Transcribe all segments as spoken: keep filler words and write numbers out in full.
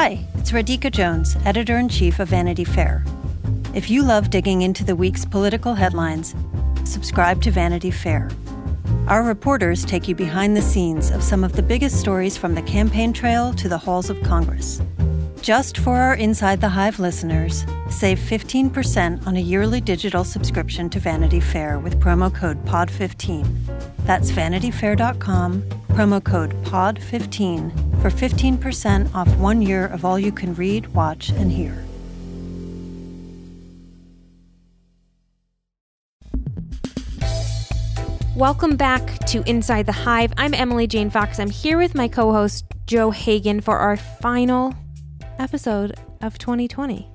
Hi, it's Radhika Jones, Editor-in-Chief of Vanity Fair. If you love digging into the week's political headlines, subscribe to Vanity Fair. Our reporters take you behind the scenes of some of the biggest stories from the campaign trail to the halls of Congress. Just for our Inside the Hive listeners, save fifteen percent on a yearly digital subscription to Vanity Fair with promo code P O D fifteen. That's vanity fair dot com, promo code P O D fifteen for fifteen percent off one year of all you can read, watch, and hear. Welcome back to Inside the Hive. I'm Emily Jane Fox. I'm here with my co-host, Joe Hagan, for our final episode of twenty twenty.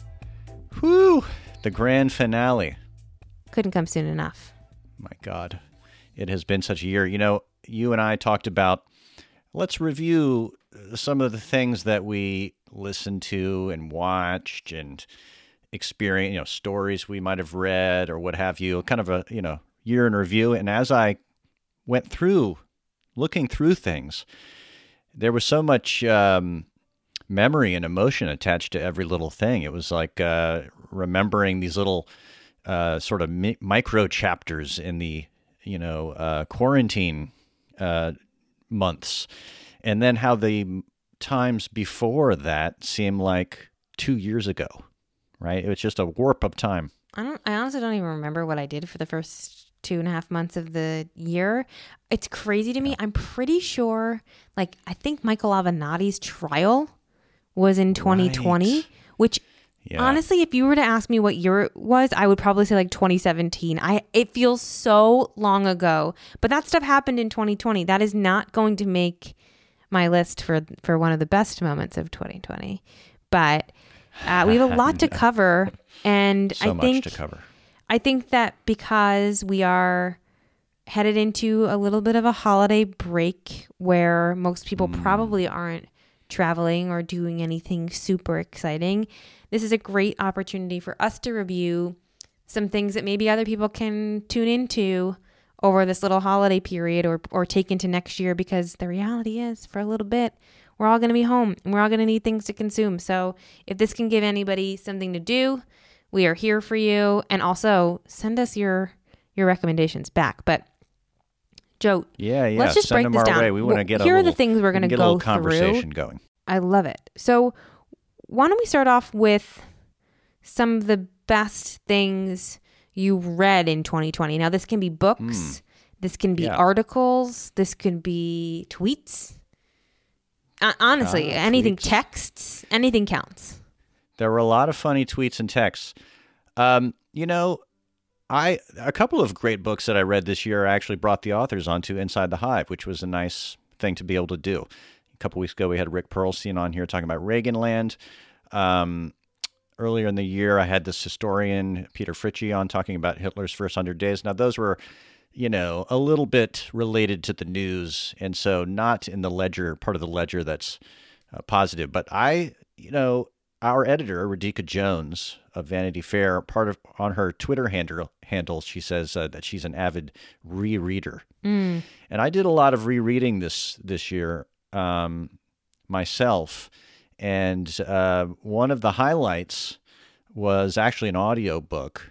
Whew, the grand finale. Couldn't come soon enough. My God, it has been such a year. You know, you and I talked about, let's review some of the things that we listened to and watched and experienced, you know, stories we might have read or what have you, kind of a, you know, year in review. And as I went through, looking through things, there was so much um, memory and emotion attached to every little thing. It was like uh, remembering these little uh, sort of mi- micro chapters in the, you know, uh, quarantine uh, months. And then how the times before that seem like two years ago, right? It was just a warp of time. I don't. I honestly don't even remember what I did for the first two and a half months of the year. It's crazy to me. I'm pretty sure, like, I think Michael Avenatti's trial was in twenty twenty, right. Which yeah. Honestly, if you were to ask me what year it was, I would probably say like twenty seventeen. I It feels so long ago, but that stuff happened in twenty twenty. That is not going to make my list for, for one of the best moments of twenty twenty. But uh, we have a lot to cover, and so I think much to cover. I think that because we are headed into a little bit of a holiday break where most people mm. probably aren't traveling or doing anything super exciting, this is a great opportunity for us to review some things that maybe other people can tune into over this little holiday period or, or take into next year, because the reality is, for a little bit, we're all going to be home and we're all going to need things to consume. So if this can give anybody something to do, we are here for you. And also send us your your recommendations back. But Joe, yeah, yeah. let's just send break them this our down. Way. We want to get Here a are little, the things we're going to go get a little through. conversation going. I love it. So why don't we start off with some of the best things you read in twenty twenty? Now, this can be books. Mm. This can be yeah. articles. This can be tweets. Uh, honestly, uh, anything, tweets. Texts, anything counts. There were a lot of funny tweets and texts. Um, you know, I a couple of great books that I read this year actually brought the authors onto Inside the Hive, which was a nice thing to be able to do. A couple weeks ago, we had Rick Perlstein on here talking about Reaganland. Um, earlier in the year, I had this historian, Peter Fritchie, on talking about Hitler's first hundred days. Now, those were, you know, a little bit related to the news, and so not in the ledger, part of the ledger that's uh, positive. But I, you know, our editor, Radhika Jones of Vanity Fair, part of on her Twitter handle, handle she says uh, that she's an avid rereader. Mm. And I did a lot of rereading this this year um, myself. And uh, one of the highlights was actually an audio book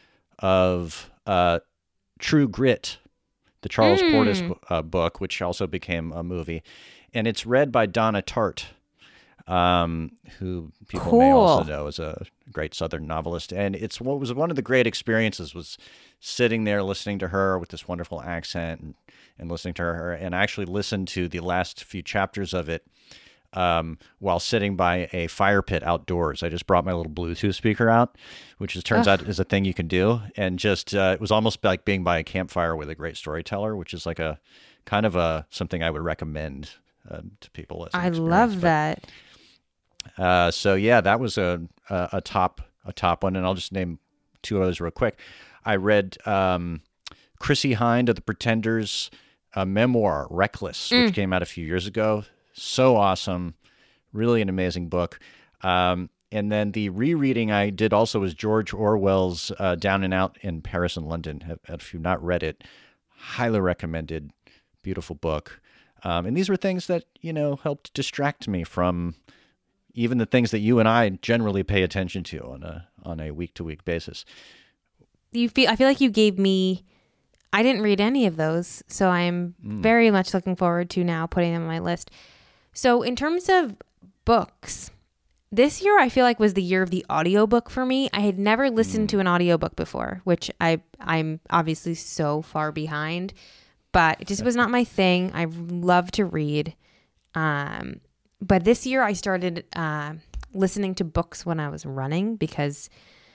of uh, True Grit, the Charles mm. Portis uh, book, which also became a movie. And it's read by Donna Tartt, um, who people cool. may also know as a great Southern novelist. And it's what was one of the great experiences was sitting there listening to her with this wonderful accent and, and listening to her. And I actually listened to the last few chapters of it um, while sitting by a fire pit outdoors. I just brought my little Bluetooth speaker out, which it turns Ugh. out is a thing you can do. And just, uh, it was almost like being by a campfire with a great storyteller, which is like a kind of a, something I would recommend uh, to people. As an I experience. love but, that. Uh, so yeah, that was a, a a top a top one, and I'll just name two others real quick. I read um, Chrissie Hynde of the Pretenders' uh, memoir "Reckless," mm. which came out a few years ago. So awesome, really an amazing book. Um, and then the rereading I did also was George Orwell's uh, "Down and Out in Paris and London." If you've not read it, highly recommended. Beautiful book. Um, and these were things that you know helped distract me from even the things that you and I generally pay attention to on a on a week to week basis. You feel I feel like you gave me. I didn't read any of those, so I'm mm. very much looking forward to now putting them on my list. So in terms of books, this year I feel like was the year of the audiobook for me. I had never listened mm. to an audiobook before, which I I'm obviously so far behind, but it just was not my thing. I love to read. Um, but this year I started uh, listening to books when I was running because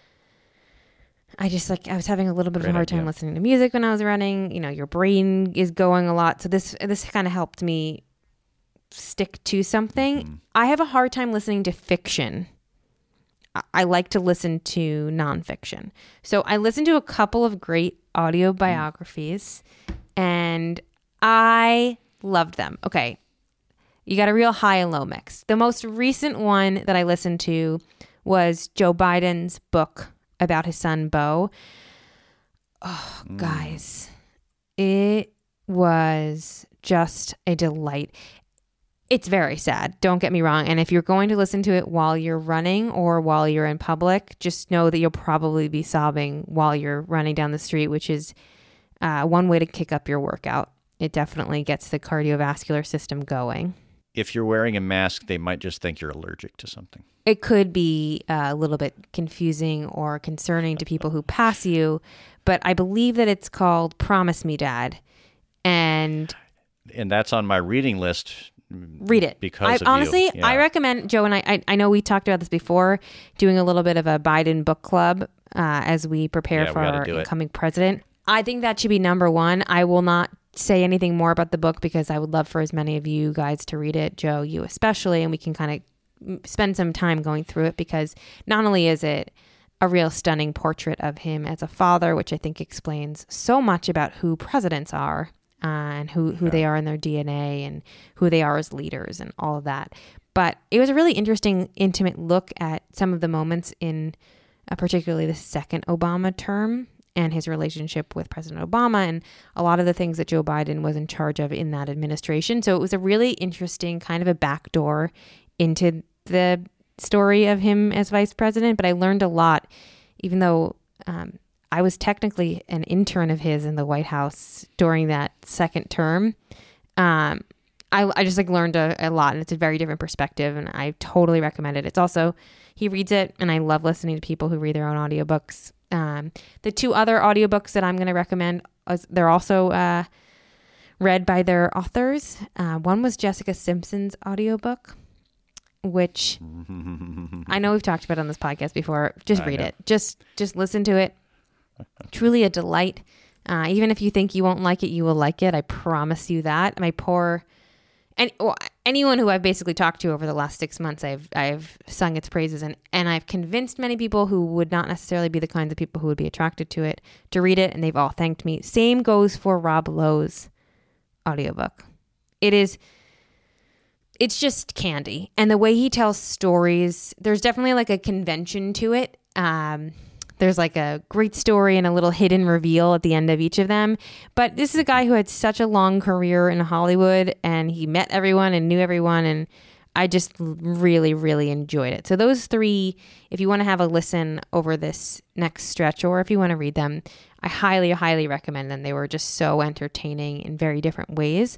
I just like I was having a little bit of a hard time listening to music when I was running. You know, your brain is going a lot. So this this kind of helped me stick to something. Mm. I have a hard time listening to fiction. I, I like to listen to nonfiction. So I listened to a couple of great audio biographies mm. and I loved them. Okay. You got a real high and low mix. The most recent one that I listened to was Joe Biden's book about his son, Beau. Oh, mm. guys, it was just a delight. It's very sad. Don't get me wrong. And if you're going to listen to it while you're running or while you're in public, just know that you'll probably be sobbing while you're running down the street, which is uh, one way to kick up your workout. It definitely gets the cardiovascular system going. If you're wearing a mask, they might just think you're allergic to something. It could be uh, a little bit confusing or concerning to people who pass you, but I believe that it's called Promise Me, Dad. And and that's on my reading list. Read it. Because I, of honestly, you. Yeah. I recommend, Joe and I, I, I know we talked about this before, doing a little bit of a Biden book club uh, as we prepare yeah, for we our do incoming it. president. I think that should be number one. I will not say anything more about the book because I would love for as many of you guys to read it, Joe, you especially, and we can kind of spend some time going through it because not only is it a real stunning portrait of him as a father, which I think explains so much about who presidents are uh, and who, who yeah. they are in their D N A and who they are as leaders and all of that. But it was a really interesting, intimate look at some of the moments in uh, particularly the second Obama term and his relationship with President Obama and a lot of the things that Joe Biden was in charge of in that administration. So it was a really interesting kind of a backdoor into the story of him as vice president. But I learned a lot, even though um, I was technically an intern of his in the White House during that second term. Um, I, I just like learned a, a lot, and it's a very different perspective, and I totally recommend it. It's also, he reads it, and I love listening to people who read their own audiobooks. Um, the two other audiobooks that I'm going to recommend, they're also uh, read by their authors. Uh, one was Jessica Simpson's audiobook, which I know we've talked about on this podcast before. Just read it. Just just listen to it. Truly a delight. Uh, even if you think you won't like it, you will like it. I promise you that. My poor... And well, anyone who I've basically talked to over the last six months, I've I've sung its praises, and, and I've convinced many people who would not necessarily be the kinds of people who would be attracted to it to read it, and they've all thanked me. Same goes for Rob Lowe's audiobook. It is, it's just candy. And the way he tells stories, there's definitely like a convention to it. Um, There's like a great story and a little hidden reveal at the end of each of them. But this is a guy who had such a long career in Hollywood, and he met everyone and knew everyone. And I just really, really enjoyed it. So those three, if you want to have a listen over this next stretch, or if you want to read them, I highly, highly recommend them. They were just so entertaining in very different ways.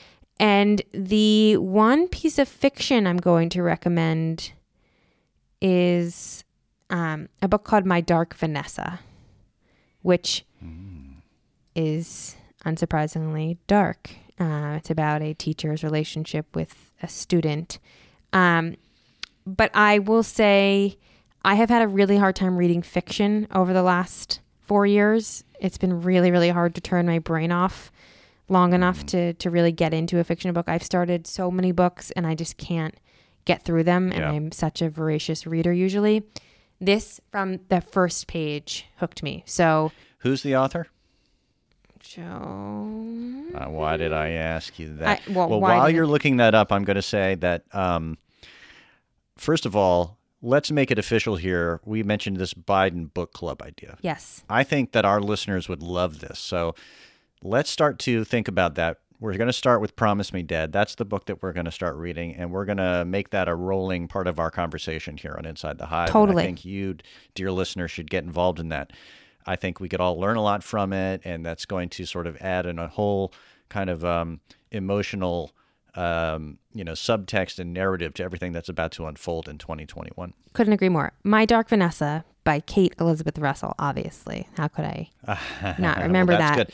And the one piece of fiction I'm going to recommend is... Um, a book called My Dark Vanessa, which mm. is unsurprisingly dark. Uh, it's about a teacher's relationship with a student. Um, but I will say I have had a really hard time reading fiction over the last four years. It's been really, really hard to turn my brain off long enough to, to really get into a fiction book. I've started so many books and I just can't get through them. And yeah. I'm such a voracious reader usually. This, from the first page, hooked me. So, who's the author? Joe. Uh, why did I ask you that? I, well, well while you're looking that up, I'm going to say that, um, first of all, let's make it official here. We mentioned this Biden book club idea. Yes. I think that our listeners would love this. So let's start to think about that We're going to start with Promise Me Dead. That's the book that we're going to start reading, and we're going to make that a rolling part of our conversation here on Inside the Hive. Totally. And I think you, dear listener, should get involved in that. I think we could all learn a lot from it, and that's going to sort of add in a whole kind of um, emotional, um, you know, subtext and narrative to everything that's about to unfold in twenty twenty-one. Couldn't agree more. My Dark Vanessa by Kate Elizabeth Russell, obviously. How could I not remember well, that's that? Good.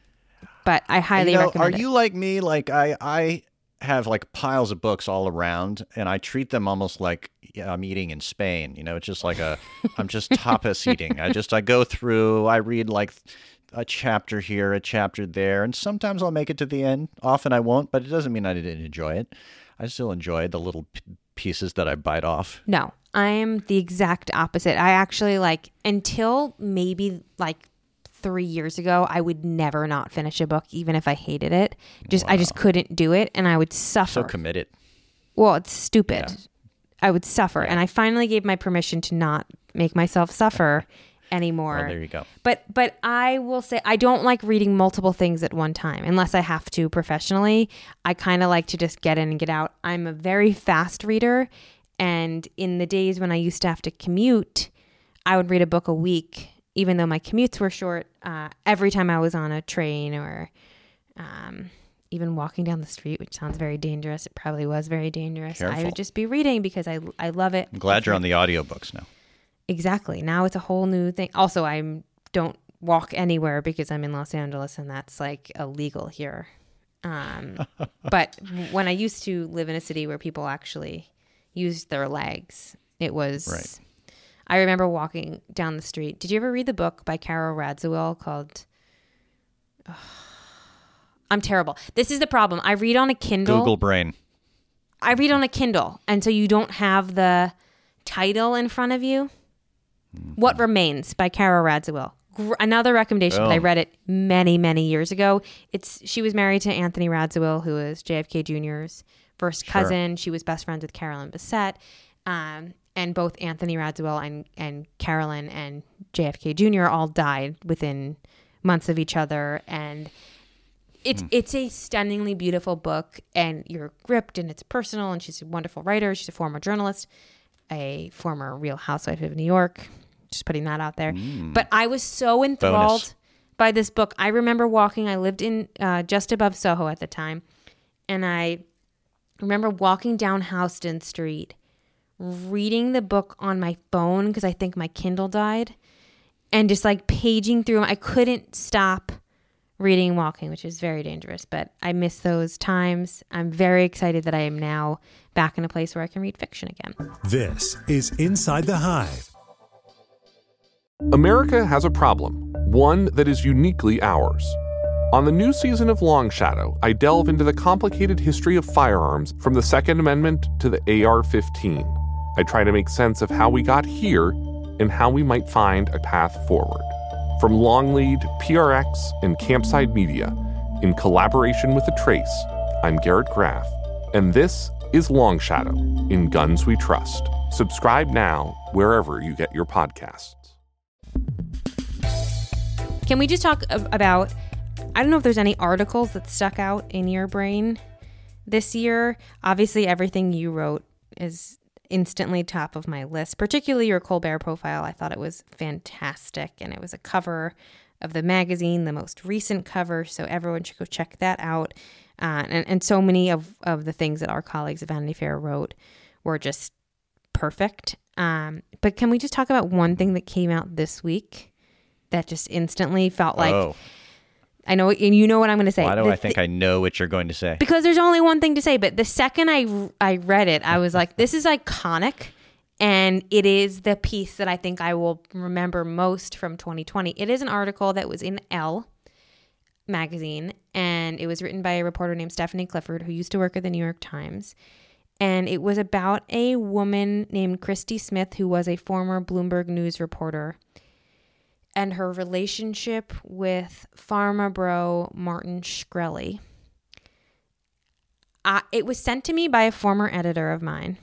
But I highly you know, recommend are it. you like me? Like I, I have like piles of books all around, and I treat them almost like yeah, I'm eating in Spain. You know, it's just like a, I'm just tapas eating. I just, I go through, I read like a chapter here, a chapter there, and sometimes I'll make it to the end. Often I won't, but it doesn't mean I didn't enjoy it. I still enjoy the little p- pieces that I bite off. No, I am the exact opposite. I actually like, until maybe like three years ago, I would never not finish a book, even if I hated it. Just wow. I just couldn't do it, and I would suffer. So committed. Well, it's stupid. Yeah. I would suffer, yeah. and I finally gave my permission to not make myself suffer anymore. Well, there you go. But but I will say I don't like reading multiple things at one time unless I have to professionally. I kind of like to just get in and get out. I'm a very fast reader, and in the days when I used to have to commute, I would read a book a week. Even though my commutes were short, uh, every time I was on a train or um, even walking down the street, which sounds very dangerous. It probably was very dangerous. Careful. I would just be reading because I I love it. I'm glad you're on the audiobooks now. Exactly. Now it's a whole new thing. Also, I don't walk anywhere because I'm in Los Angeles, and that's like illegal here. Um, but when I used to live in a city where people actually used their legs, it was... Right. I remember walking down the street. Did you ever read the book by Carol Radziwill called... Oh, I'm terrible. This is the problem. I read on a Kindle. Google brain. I read on a Kindle, and so you don't have the title in front of you. Mm-hmm. What Remains by Carol Radziwill. Gr- another recommendation, oh. but I read it many, many years ago. It's She was married to Anthony Radziwill, who was J F K Junior's first cousin. Sure. She was best friends with Carolyn Bessette. Um, and both Anthony Radziwill and, and Carolyn and J F K Junior all died within months of each other. And it's mm. it's a stunningly beautiful book, and you're gripped, and it's personal, and she's a wonderful writer. She's a former journalist, a former Real Housewife of New York. Just putting that out there. Mm. But I was so enthralled Bonus. by this book. I remember walking, I lived in uh, just above Soho at the time, and I remember walking down Houston Street, reading the book on my phone because I think my Kindle died, and just like paging through. I couldn't stop reading and walking, which is very dangerous, but I miss those times. I'm very excited that I am now back in a place where I can read fiction again. This is Inside the Hive. America has a problem, one that is uniquely ours. On the new season of Long Shadow, I delve into the complicated history of firearms from the Second Amendment to the A R fifteen. I try to make sense of how we got here and how we might find a path forward. From Longlead, P R X, and Campside Media, in collaboration with The Trace, I'm Garrett Graff, and this is Long Shadow, in Guns We Trust. Subscribe now wherever you get your podcasts. Can we just talk about, I don't know if there's any articles that stuck out in your brain this year. Obviously, everything you wrote is instantly top of my list, particularly your Colbert profile. I thought it was fantastic, and it was a cover of the magazine, the most recent cover, so everyone should go check that out. Uh, and, and so many of, of the things that our colleagues at Vanity Fair wrote were just perfect. Um, but can we just talk about one thing that came out this week that just instantly felt like, oh. I know, and you know what I'm going to say. Why do the, I think the, I know what you're going to say? Because there's only one thing to say. But the second I, I read it, I was like, this is iconic. And it is the piece that I think I will remember most from twenty twenty. It is an article that was in Elle magazine, and it was written by a reporter named Stephanie Clifford, who used to work at the New York Times. And it was about a woman named Christy Smith, who was a former Bloomberg News reporter, and her relationship with pharma bro Martin Shkreli. Uh, it was sent to me by a former editor of mine,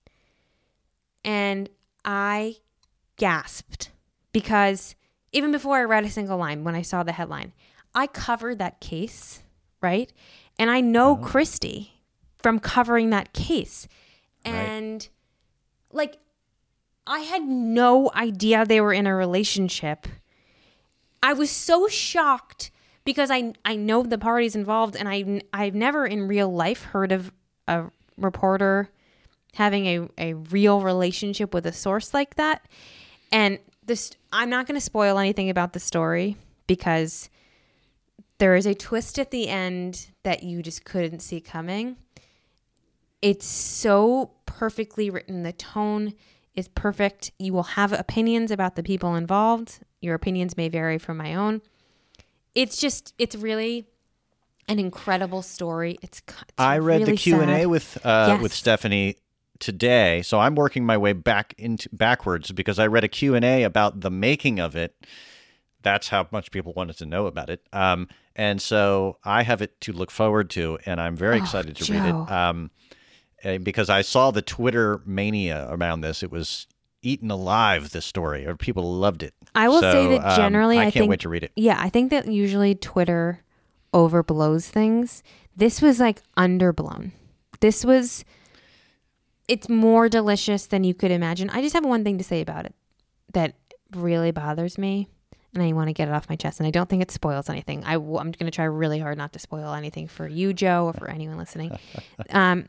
and I gasped because even before I read a single line, when I saw the headline, I covered that case right? And I know Oh. Christy from covering that case. Right. And like, I had no idea they were in a relationship. I was so shocked because I I know the parties involved, and I I've never in real life heard of a reporter having a, a real relationship with a source like that. And this, I'm not going to spoil anything about the story because there is a twist at the end that you just couldn't see coming. It's so perfectly written. The tone is perfect. You will have opinions about the people involved. Your opinions may vary from my own. It's just, it's really an incredible story. It's, it's I read really the Q and A sad. with uh, Yes. with Stephanie today, so I'm working my way back into backwards because I read a Q and A about the making of it. That's how much people wanted to know about it. Um, and so I have it to look forward to, and I'm very Oh, excited to Joe. read it um, eh, because I saw the Twitter mania around this. It was eaten alive, this story, or people loved it. I will So, say that um, generally, I I, can't think, wait to read it. Yeah, I think that usually Twitter overblows things. This was like underblown. This was, it's more delicious than you could imagine. I just have one thing to say about it that really bothers me, and I want to get it off my chest, and I don't think it spoils anything. I, w- I'm going to try really hard not to spoil anything for you, Joe, or for anyone listening. Um,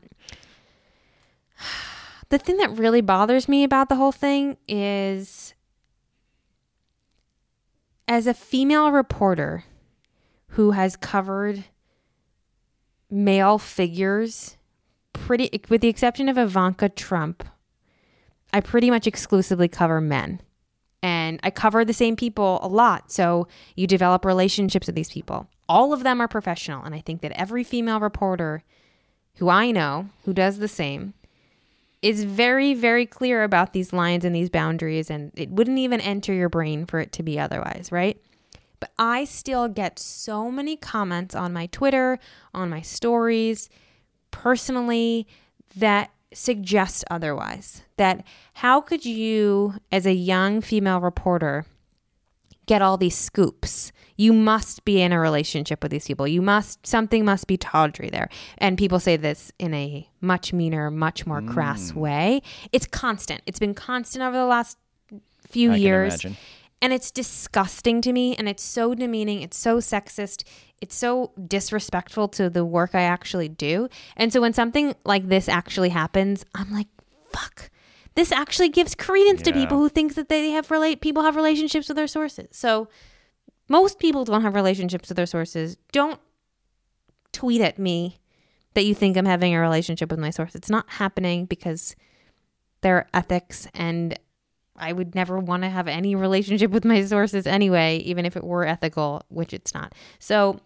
the thing that really bothers me about the whole thing is, as a female reporter who has covered male figures, pretty, with the exception of Ivanka Trump, I pretty much exclusively cover men. And I cover the same people a lot. So you develop relationships with these people. All of them are professional. And I think that every female reporter who I know who does the same is very, very clear about these lines and these boundaries. And it wouldn't even enter your brain for it to be otherwise, right? But I still get so many comments on my Twitter, on my stories, personally, that suggest otherwise. That how could you, as a young female reporter, get all these scoops? You must be in a relationship with these people. You must, something must be tawdry there. And people say this in a much meaner, much more crass way. It's constant. It's been constant over the last few I can years. imagine. And it's disgusting to me, and it's so demeaning, it's so sexist, it's so disrespectful to the work I actually do. And so when something like this actually happens, I'm like, fuck. This actually gives credence to Yeah. people who think that they have relate people have relationships with their sources. So most people don't have relationships with their sources. Don't tweet at me that you think I'm having a relationship with my source. It's not happening because there are ethics, and I would never want to have any relationship with my sources anyway, even if it were ethical, which it's not. So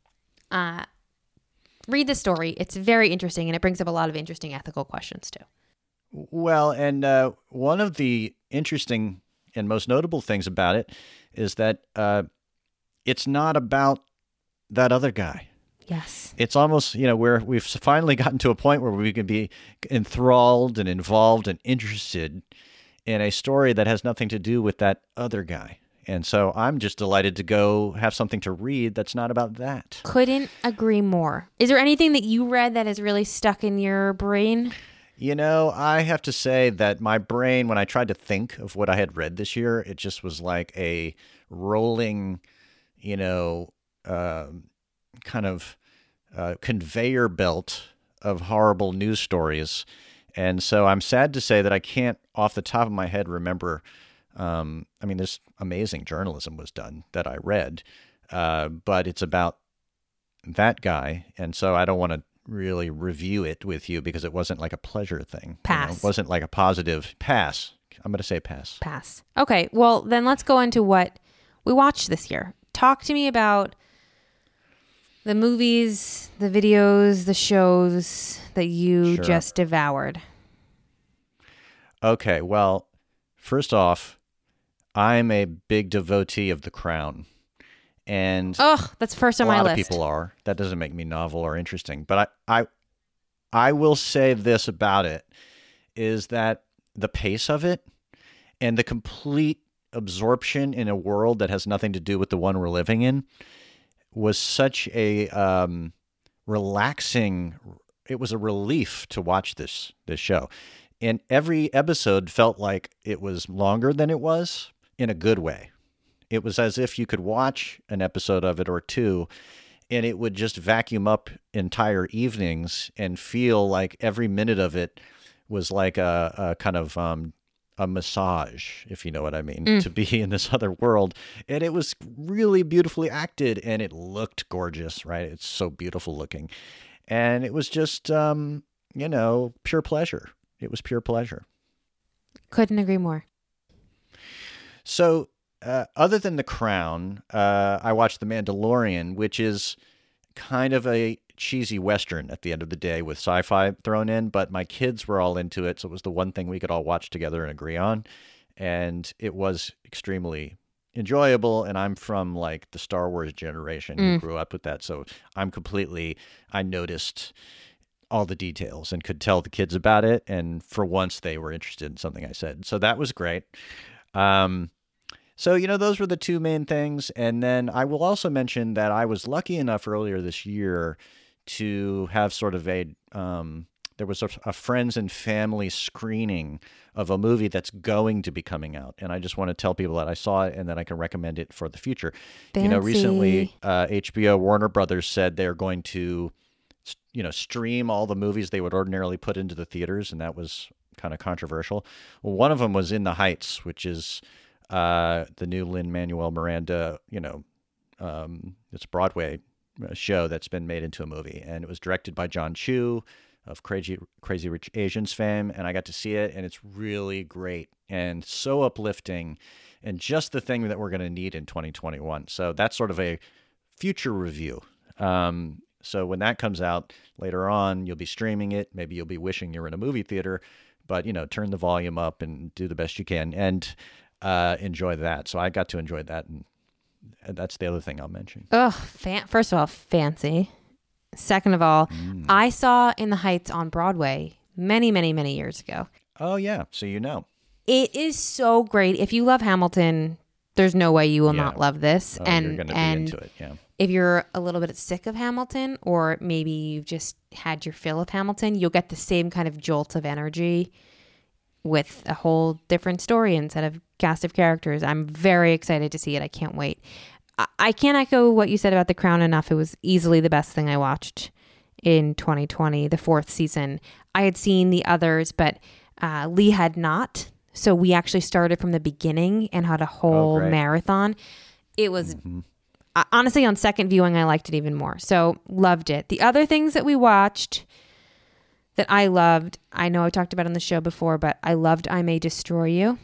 uh, read the story. It's very interesting, and it brings up a lot of interesting ethical questions too. Well, and uh, one of the interesting and most notable things about it is that uh, it's not about that other guy. Yes. It's almost, you know, where we've finally gotten to a point where we can be enthralled and involved and interested in a story that has nothing to do with that other guy. And so I'm just delighted to go have something to read that's not about that. Couldn't agree more. Is there anything that you read that has really stuck in your brain? You know, I have to say that my brain, when I tried to think of what I had read this year, it just was like a rolling, you know, uh, kind of uh, conveyor belt of horrible news stories. And so I'm sad to say that I can't, off the top of my head, remember. Um, I mean, this amazing journalism was done that I read, uh, but it's about that guy. And so I don't want to really review it with you because it wasn't like a pleasure thing. Pass. You know? It wasn't like a positive pass. I'm going to say pass. Pass. Okay. Well, then let's go into what we watched this year. Talk to me about the movies, the videos, the shows that you Sure. just devoured. Okay, well, first off, I'm a big devotee of The Crown. And Ugh, that's first on a my lot list. of people are. That doesn't make me novel or interesting. But I, I, I will say this about it, is that the pace of it and the complete absorption in a world that has nothing to do with the one we're living in was such a um, relaxing. It was a relief to watch this this show, and every episode felt like it was longer than it was in a good way. It was as if you could watch an episode of it or two, and it would just vacuum up entire evenings and feel like every minute of it was like a, a kind of um, a massage, if you know what I mean, mm. to be in this other world. And it was really beautifully acted, and it looked gorgeous, right? It's so beautiful looking. And it was just, um, you know, pure pleasure. It was pure pleasure. Couldn't agree more. So uh, other than The Crown, uh, I watched The Mandalorian, which is kind of a cheesy Western at the end of the day with sci-fi thrown in, but my kids were all into it. So it was the one thing we could all watch together and agree on. And it was extremely enjoyable. And I'm from like the Star Wars generation mm. who grew up with that. So I'm completely, I noticed all the details and could tell the kids about it. And for once they were interested in something I said. So that was great. Um, So, you know, those were the two main things. And then I will also mention that I was lucky enough earlier this year to have sort of a, um, there was a, a friends and family screening of a movie that's going to be coming out. And I just want to tell people that I saw it and that I can recommend it for the future. Fancy. You know, recently uh, H B O Warner Brothers said they're going to, you know, stream all the movies they would ordinarily put into the theaters. And that was kind of controversial. Well, one of them was In the Heights, which is Uh, the new Lin-Manuel Miranda, you know, um, it's a Broadway show that's been made into a movie. And it was directed by John Chu of Crazy, Crazy Rich Asians fame. And I got to see it, and it's really great and so uplifting and just the thing that we're going to need in twenty twenty-one. So that's sort of a future review. Um, so when that comes out later on, you'll be streaming it. Maybe you'll be wishing you're in a movie theater, but, you know, turn the volume up and do the best you can. And Uh, enjoy that. So I got to enjoy that, and, and that's the other thing I'll mention. Oh, fan- first of all, fancy. Second of all, mm. I saw In the Heights on Broadway many, many, many years ago. Oh, yeah. So you know. It is so great. If you love Hamilton, there's no way you will yeah. not love this. Oh, and you're going to and be into it, yeah. If you're a little bit sick of Hamilton, or maybe you've just had your fill of Hamilton, you'll get the same kind of jolt of energy with a whole different story and set of cast of characters. I'm very excited to see it. I can't wait. I, I can't echo what you said about The Crown enough. It was easily the best thing I watched in twenty twenty, the fourth season. I had seen the others, but uh, Lee had not. So we actually started from the beginning and had a whole oh, marathon. It was, mm-hmm. uh, honestly, on second viewing, I liked it even more. So loved it. The other things that we watched that I loved, I know I talked about on the show before, but I loved I May Destroy You.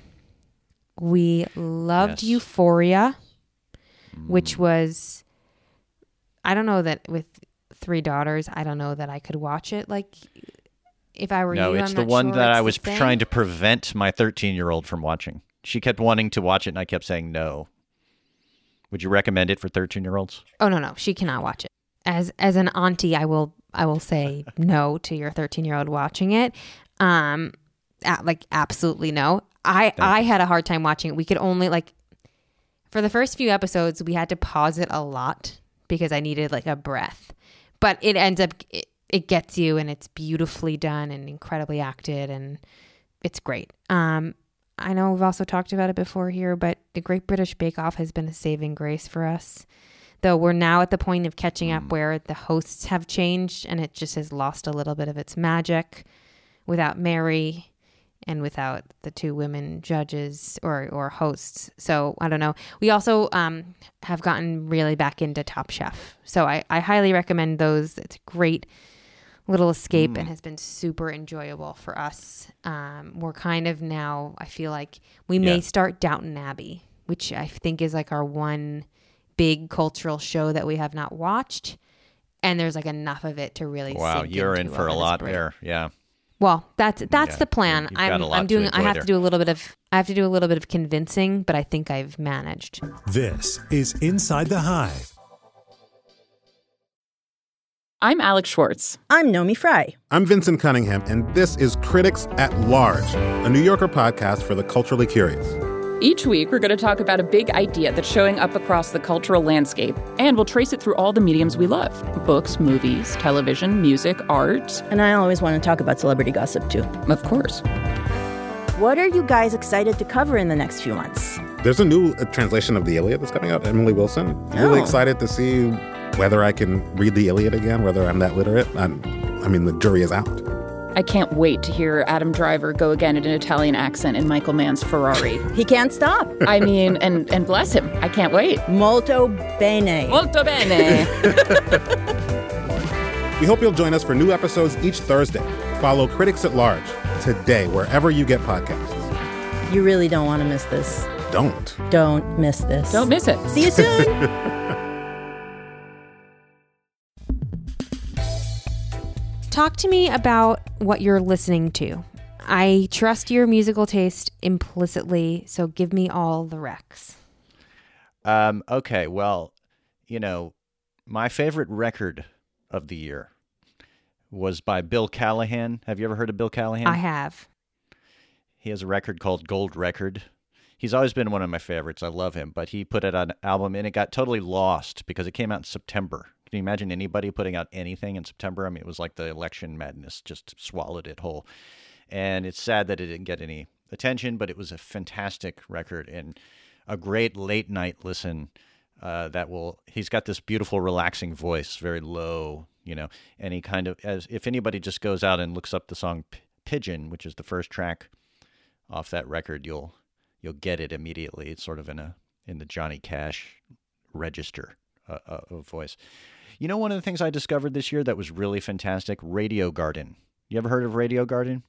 We loved yes. Euphoria, mm. which was, I don't know that with three daughters, I don't know that I could watch it. Like, if I were no, you, it's I'm the not one sure that it's I was the trying to prevent my thirteen-year-old from watching. She kept wanting to watch it, and I kept saying no. Would you recommend it for thirteen-year-olds? Oh, no, no. She cannot watch it. As as an auntie, I will I will say no to your thirteen-year-old watching it. Um, at, like, absolutely no. I, I had a hard time watching it. We could only, like, for the first few episodes, we had to pause it a lot because I needed, like, a breath. But it ends up, it, it gets you, and it's beautifully done and incredibly acted, and it's great. Um, I know we've also talked about it before here, but the Great British Bake Off has been a saving grace for us. Though we're now at the point of catching up where the hosts have changed and it just has lost a little bit of its magic without Mary and without the two women judges or, or hosts. So I don't know. We also um, have gotten really back into Top Chef. So I, I highly recommend those. It's a great little escape mm. and has been super enjoyable for us. Um, we're kind of now, I feel like we may yeah. start Downton Abbey, which I think is like our one big cultural show that we have not watched, and there's like enough of it to really wow sink you're into in for a lot break. There yeah well that's that's yeah. the plan. You've I'm I'm doing I have there. to do a little bit of I have to do a little bit of convincing, but I think I've managed. This is Inside the Hive. I'm Alex Schwartz. I'm Nomi Fry. I'm Vincent Cunningham, and this is Critics at Large, a New Yorker podcast for the culturally curious. Each week, we're going to talk about a big idea that's showing up across the cultural landscape, and we'll trace it through all the mediums we love: books, movies, television, music, art. And I always want to talk about celebrity gossip, too. Of course. What are you guys excited to cover in the next few months? There's a new uh, translation of the Iliad that's coming out, Emily Wilson. Oh. Really excited to see whether I can read the Iliad again, whether I'm that literate. I'm, I mean, the jury is out. I can't wait to hear Adam Driver go again in an Italian accent in Michael Mann's Ferrari. He can't stop. I mean, and, and bless him. I can't wait. Molto bene. Molto bene. We hope you'll join us for new episodes each Thursday. Follow Critics at Large today, wherever you get podcasts. You really don't want to miss this. Don't. Don't miss this. Don't miss it. See you soon. Talk to me about what you're listening to. I trust your musical taste implicitly, so give me all the recs. Um, okay, well, you know, my favorite record of the year was by Bill Callahan. Have you ever heard of Bill Callahan? I have. He has a record called Gold Record. He's always been one of my favorites. I love him, but he put out an album and it got totally lost because it came out in September. Can you imagine anybody putting out anything in September? I mean, it was like the election madness just swallowed it whole. And it's sad that it didn't get any attention, but it was a fantastic record and a great late night listen. Uh, that will, he's got this beautiful, relaxing voice, very low, you know, and he kind of, as if anybody just goes out and looks up the song P- Pigeon, which is the first track off that record, you'll, you'll get it immediately. It's sort of in a, in the Johnny Cash register uh, uh, of voice. You know, one of the things I discovered this year that was really fantastic, Radio Garden. You ever heard of Radio Garden?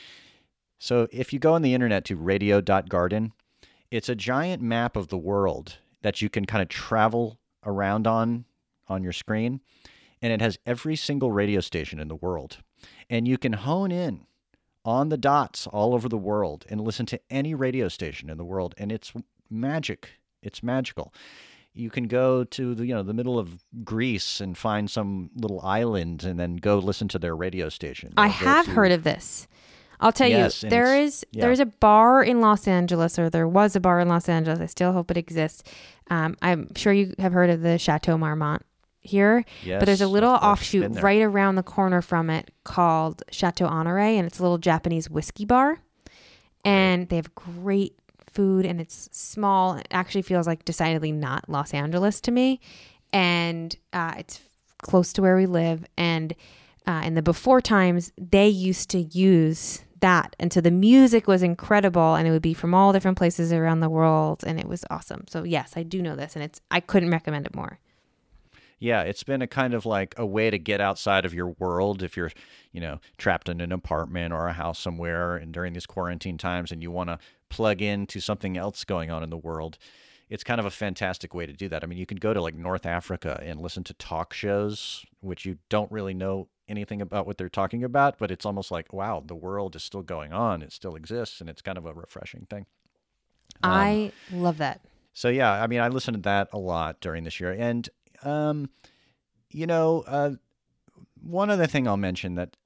So if you go on the internet to radio dot garden, it's a giant map of the world that you can kind of travel around on on your screen. And it has every single radio station in the world. And you can hone in on the dots all over the world and listen to any radio station in the world. And it's magic. It's magical. You can go to the, you know, the middle of Greece and find some little island and then go listen to their radio station. I Or go have to- heard of this. I'll tell Yes, you, and there it's- is yeah. there's a bar in Los Angeles, or there was a bar in Los Angeles. I still hope it exists. Um, I'm sure you have heard of the Chateau Marmont here, Yes, but there's a little of course, offshoot been there. right around the corner from it called Chateau Honoré, and it's a little Japanese whiskey bar. And they have great food, and it's small. It actually feels like decidedly not Los Angeles to me. And uh, it's close to where we live. And uh, in the before times, they used to use that. And so the music was incredible, and it would be from all different places around the world, and it was awesome. So yes, I do know this, and it's I couldn't recommend it more. Yeah, it's been a kind of like a way to get outside of your world if you're, you know, trapped in an apartment or a house somewhere and during these quarantine times and you want to plug into something else going on in the world. It's kind of a fantastic way to do that. I mean, you can go to like North Africa and listen to talk shows, which you don't really know anything about what they're talking about, but it's almost like, wow, the world is still going on. It still exists, and it's kind of a refreshing thing. Um, I love that. So, yeah, I mean, I listened to that a lot during this year. And, um, you know, uh, one other thing I'll mention that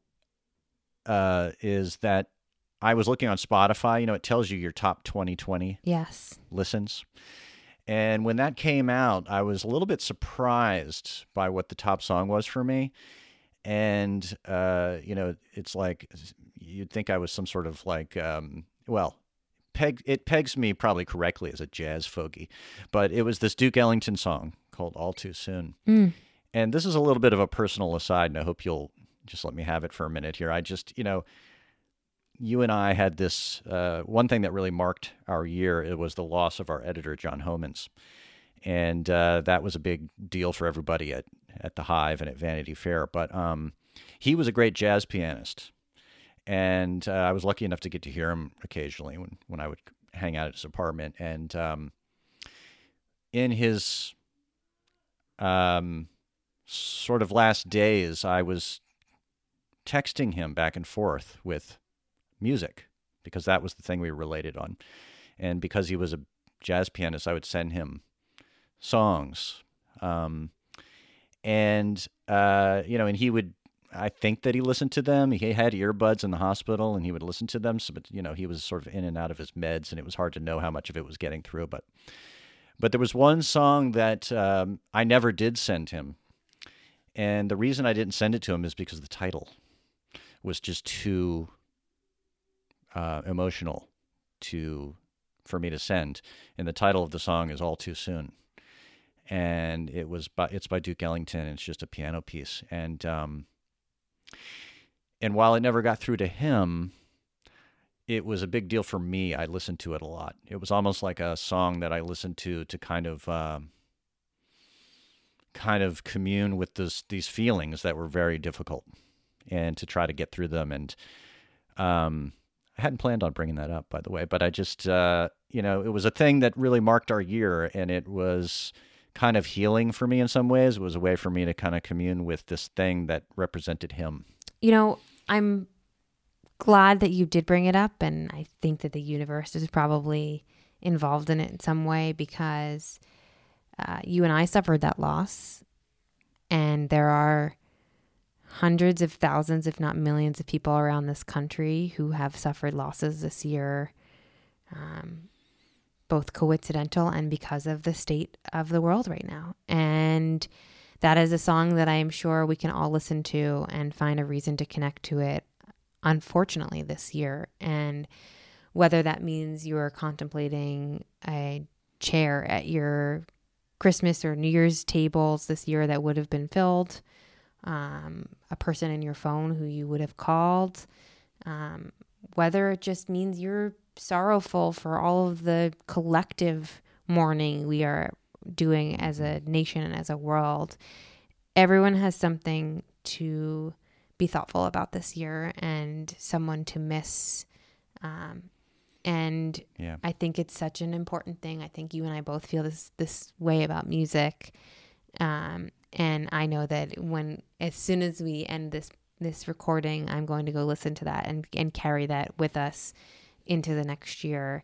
uh, is that I was looking on Spotify. You know, it tells you your top twenty twenty Yes. listens. And when that came out, I was a little bit surprised by what the top song was for me. And, uh, you know, it's like you'd think I was some sort of like, um, well, peg, it pegs me probably correctly as a jazz fogey. But it was this Duke Ellington song called All Too Soon. Mm. And this is a little bit of a personal aside, and I hope you'll just let me have it for a minute here. I just, you know, you and I had this, uh, one thing that really marked our year, it was the loss of our editor, John Homans. And uh, that was a big deal for everybody at, at the Hive and at Vanity Fair. But um, he was a great jazz pianist. And uh, I was lucky enough to get to hear him occasionally when, when I would hang out at his apartment. And um, in his um, sort of last days, I was texting him back and forth with music because that was the thing we related on. And because he was a jazz pianist, I would send him songs. Um, and, uh, you know, and he would I think that he listened to them. He had earbuds in the hospital, and he would listen to them. So, but you know, he was sort of in and out of his meds, and it was hard to know how much of it was getting through. But, but there was one song that um, I never did send him, and the reason I didn't send it to him is because the title was just too uh, emotional to for me to send, and the title of the song is "All Too Soon." And it was by, it's by Duke Ellington, and it's just a piano piece. And um, and while it never got through to him, it was a big deal for me. I listened to it a lot. It was almost like a song that I listened to to kind of um, kind of commune with this, these feelings that were very difficult, and to try to get through them. And um, I hadn't planned on bringing that up, by the way, but I just uh, you know, it was a thing that really marked our year, and it was kind of healing for me in some ways. It was a way for me to kind of commune with this thing that represented him. You know, I'm glad that you did bring it up, and I think that the universe is probably involved in it in some way, because uh, you and I suffered that loss, and there are hundreds of thousands, if not millions of people around this country who have suffered losses this year, um, both coincidental and because of the state of the world right now. And that is a song that I am sure we can all listen to and find a reason to connect to it, unfortunately, this year. And whether that means you are contemplating a chair at your Christmas or New Year's tables this year that would have been filled, um, a person in your phone who you would have called, um, whether it just means you're sorrowful for all of the collective mourning we are doing as a nation and as a world. Everyone has something to be thoughtful about this year, and someone to miss. Um, and yeah. I think it's such an important thing. I think you and I both feel this this way about music. Um, and I know that when, as soon as we end this this recording, I'm going to go listen to that and, and carry that with us into the next year.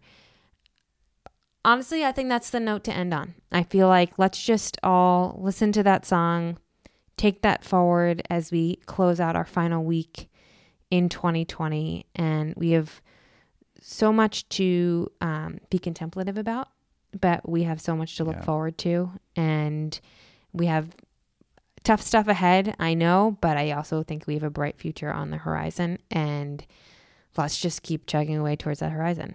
Honestly, I think that's the note to end on. I feel like let's just all listen to that song, take that forward as we close out our final week in twenty twenty. And we have so much to um, be contemplative about, but we have so much to look yeah. forward to. And we have tough stuff ahead, I know, but I also think we have a bright future on the horizon. And let's just keep chugging away towards that horizon.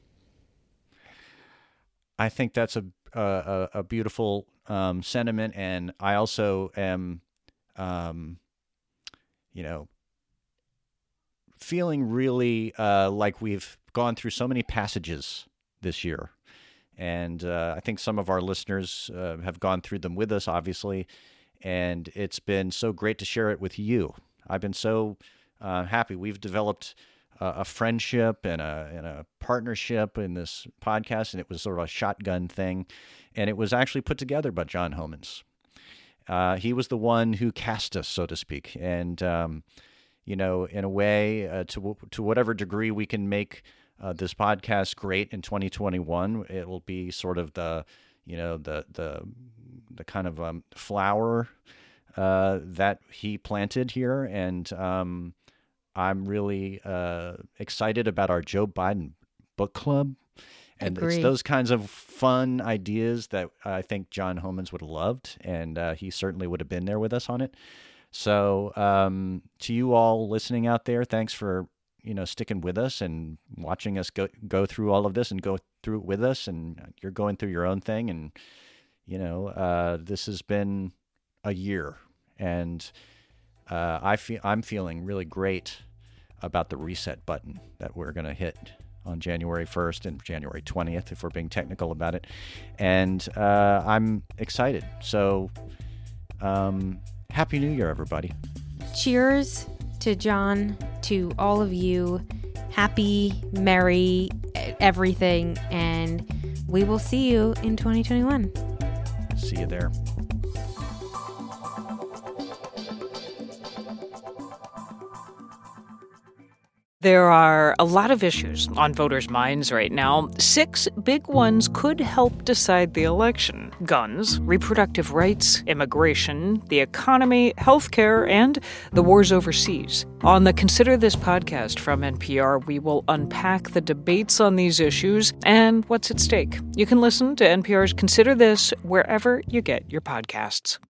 I think that's a a, a beautiful um, sentiment, and I also am, um, you know, feeling really uh, like we've gone through so many passages this year, and uh, I think some of our listeners uh, have gone through them with us, obviously, and it's been so great to share it with you. I've been so uh, happy. We've developed a friendship and a and a partnership in this podcast, and it was sort of a shotgun thing, and it was actually put together by John Homans. Uh, he was the one who cast us, so to speak, and um, you know, in a way, uh, to to whatever degree we can make uh, this podcast great in twenty twenty-one, it will be sort of the you know the the the kind of um, flower uh, that he planted here, and um, I'm really uh, excited about our Joe Biden book club. And Agreed. It's those kinds of fun ideas that I think John Homans would have loved, and uh, he certainly would have been there with us on it. So um, to you all listening out there, thanks for you know sticking with us and watching us go go through all of this and go through it with us. And you're going through your own thing, and you know uh, this has been a year, and Uh, I feel I'm feeling really great about the reset button that we're going to hit on January first and January twentieth, if we're being technical about it. And uh, I'm excited. So um, Happy New Year, everybody. Cheers to John, to all of you. Happy, merry, everything. And we will see you in twenty twenty-one. See you there. There are a lot of issues on voters' minds right now. Six big ones could help decide the election: guns, reproductive rights, immigration, the economy, healthcare, and the wars overseas. On the Consider This podcast from N P R, we will unpack the debates on these issues and what's at stake. You can listen to N P R's Consider This wherever you get your podcasts.